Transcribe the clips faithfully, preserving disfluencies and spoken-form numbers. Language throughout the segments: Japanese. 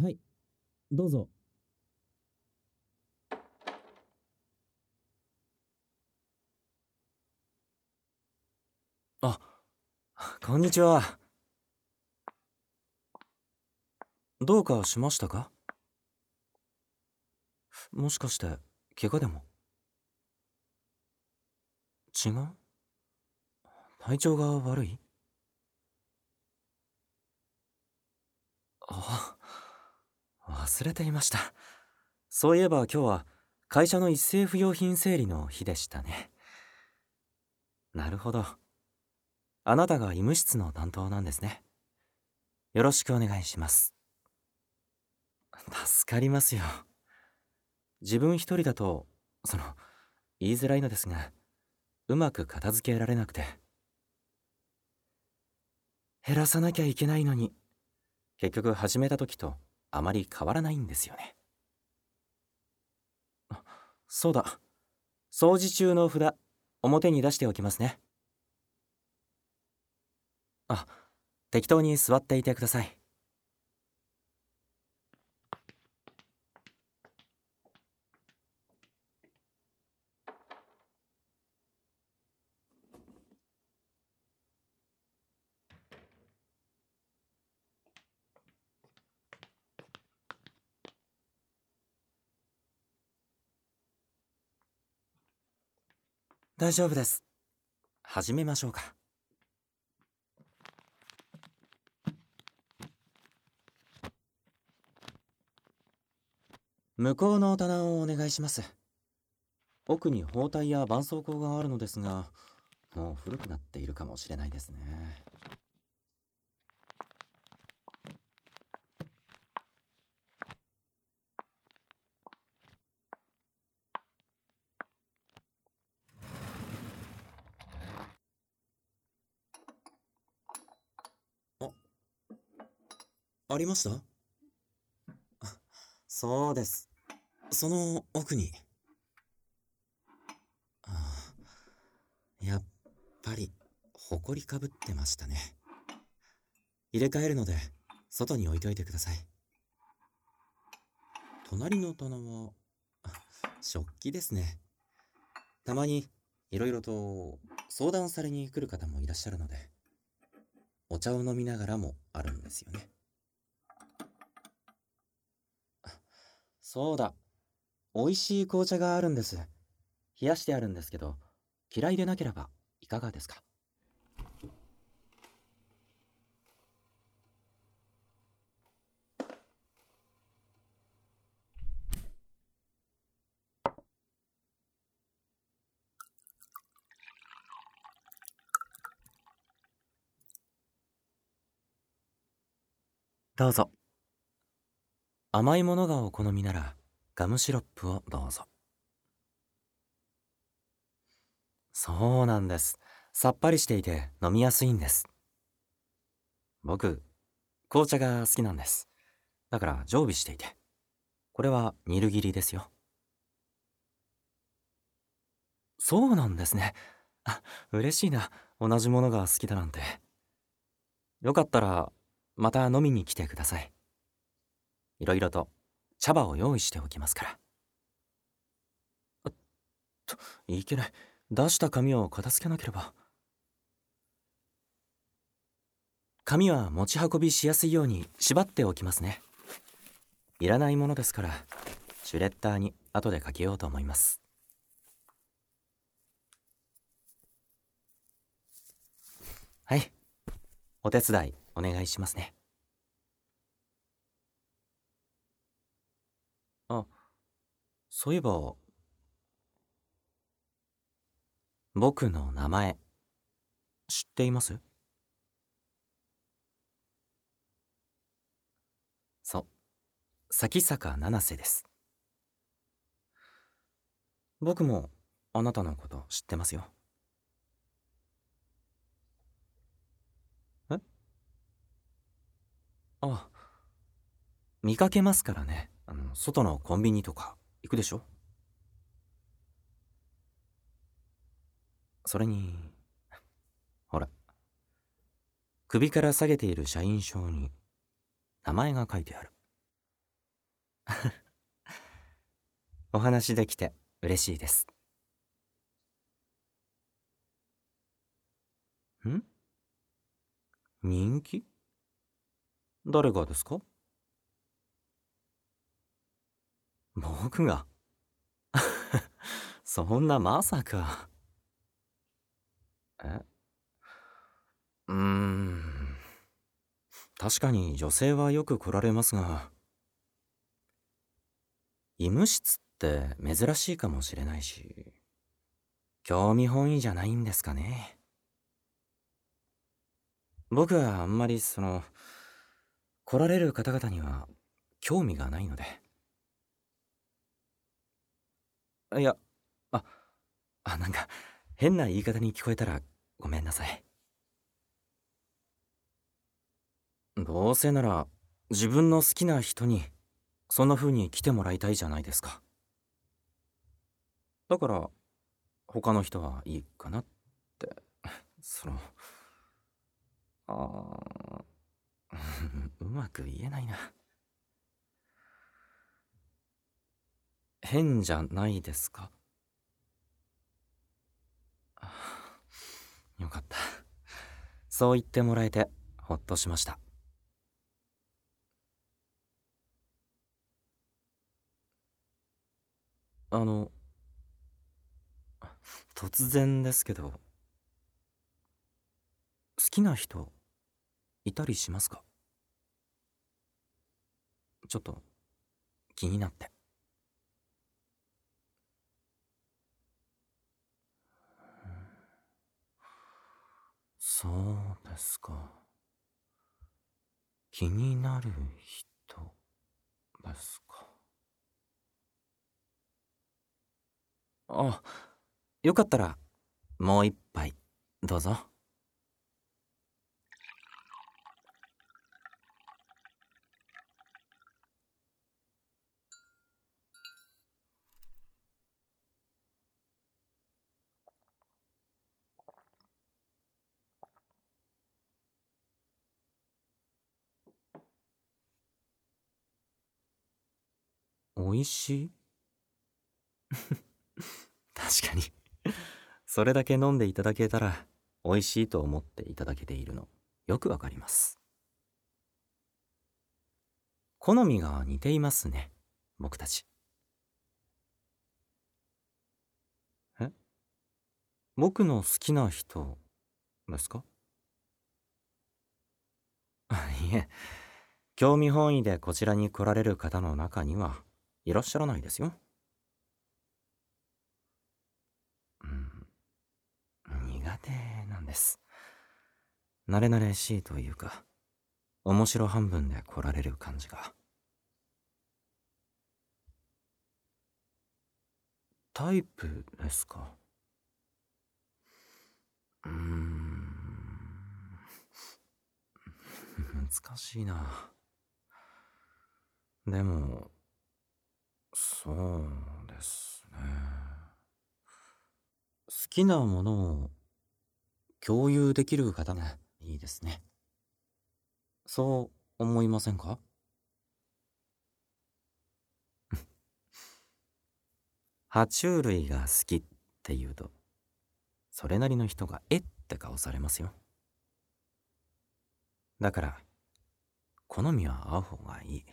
はい、どうぞ。 あ、こんにちは。どうかしましたか？もしかして、怪我でも？違う？体調が悪い？あ、忘れていました。そういえば今日は会社の一斉不用品整理の日でしたね。なるほど。あなたが医務室の担当なんですね。よろしくお願いします。助かりますよ。自分一人だと、その、言いづらいのですが、うまく片付けられなくて。減らさなきゃいけないのに、結局始めた時とあまり変わらないんですよね。あ、そうだ。掃除中の札、表に出しておきますね。あ、適当に座っていてください。大丈夫です。始めましょうか。向こうの棚をお願いします。奥に包帯や絆創膏があるのですが、もう古くなっているかもしれないですね。あ、ありました？そうです。その奥に。ああ、やっぱり、ほこりかぶってましたね。入れ替えるので、外に置いておいてください。隣の棚は、あ、食器ですね。たまに、いろいろと相談されに来る方もいらっしゃるので、お茶を飲みながらもあるんですよね。あ、そうだ。美味しい紅茶があるんです。冷やしてあるんですけど、嫌いでなければいかがですか？どうぞ。甘いものがお好みなら、ガムシロップをどうぞ。そうなんです。さっぱりしていて飲みやすいんです。僕、紅茶が好きなんです。だから常備していて。これはニルギリですよ。そうなんですね。あ、嬉しいな。同じものが好きだなんて。よかったら、また飲みに来てください。いろいろと茶葉を用意しておきますから。と、いけない。出した紙を片付けなければ。紙は持ち運びしやすいように縛っておきますね。いらないものですから、シュレッダーに後でかけようと思います。はい。お手伝いお願いしますね。あ、そういえば、僕の名前、知っています？そう。咲坂七瀬です。僕もあなたのこと知ってますよ。え、あ、見かけますからね。あの、外のコンビニとか行くでしょ？それに、ほら、首から下げている社員証に名前が書いてある。 お話できて嬉しいです。ん人気？誰がですか？僕が？そんなまさか。えうーん。確かに女性はよく来られますが、医務室って珍しいかもしれないし、興味本位じゃないんですかね。僕はあんまりその、来られる方々には興味がないので。いや、あ、あ、なんか変な言い方に聞こえたらごめんなさい。どうせなら自分の好きな人にそんな風に来てもらいたいじゃないですか。だから他の人はいいかなって、その、あーうまく言えないな。変じゃないですか？あよかった。そう言ってもらえてほっとしました。あの、突然ですけど、好きな人いたりしますか？ちょっと気になって。そうですか。気になる人ですか。あ、よかったらもう一杯どうぞ。おいしい？確かに。それだけ飲んでいただけたら美味しいと思っていただけているのよくわかります。好みが似ていますね、僕たち。え僕の好きな人ですか？いえ、興味本位でこちらに来られる方の中にはいらっしゃらないですよ。うん、苦手なんです。慣れ慣れしいというか、面白半分で来られる感じが。タイプですか？うーん、難しいな。でも、そうですね。好きなものを共有できる方がいいですね。そう思いませんか？爬虫類が好きって言うと、それなりの人がえって顔されますよ。だから、好みは合う方がいい。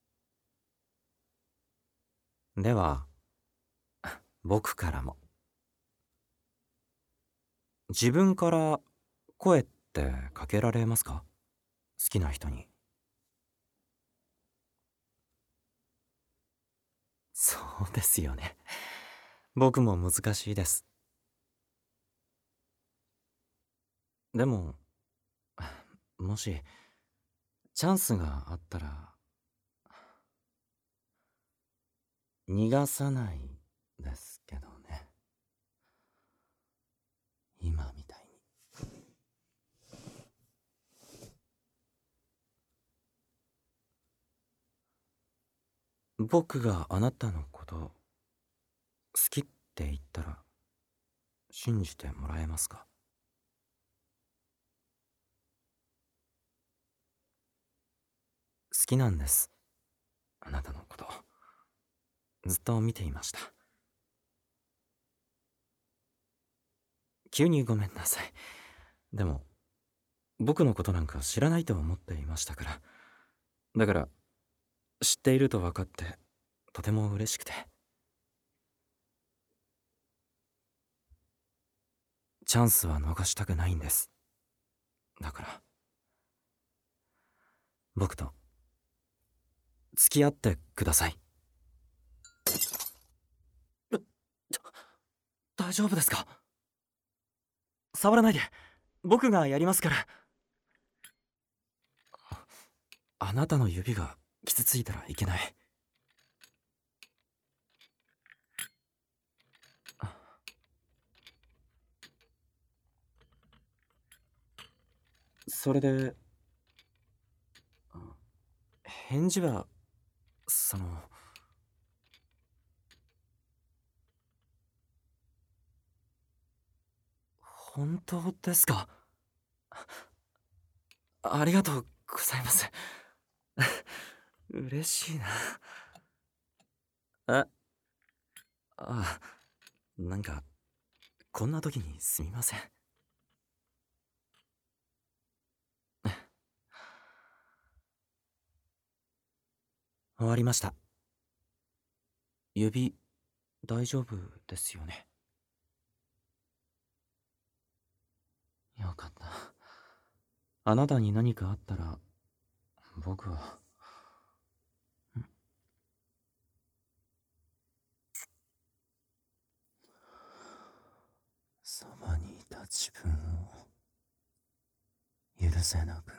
では、僕からも。自分から声ってかけられますか？好きな人に。そうですよね。僕も難しいです。でも、もし、チャンスがあったら、逃がさないですけどね。今みたいに。僕があなたのこと好きって言ったら信じてもらえますか？好きなんです。あなたのこと。 ずっと見ていました。急にごめんなさい。でも僕のことなんか知らないと思っていましたから。だから知っていると分かってとても嬉しくて。チャンスは逃したくないんです。だから僕と付き合ってください。大丈夫ですか？触らないで。僕がやりますから。あなたの指が傷ついたらいけない。それで返事はその本当ですか？ありがとうございます。嬉しいな。あ、あ、なんかこんな時にすみません。終わりました。指大丈夫ですよね？よかった。あなたに何かあったら僕は。そばにいた自分を許せなく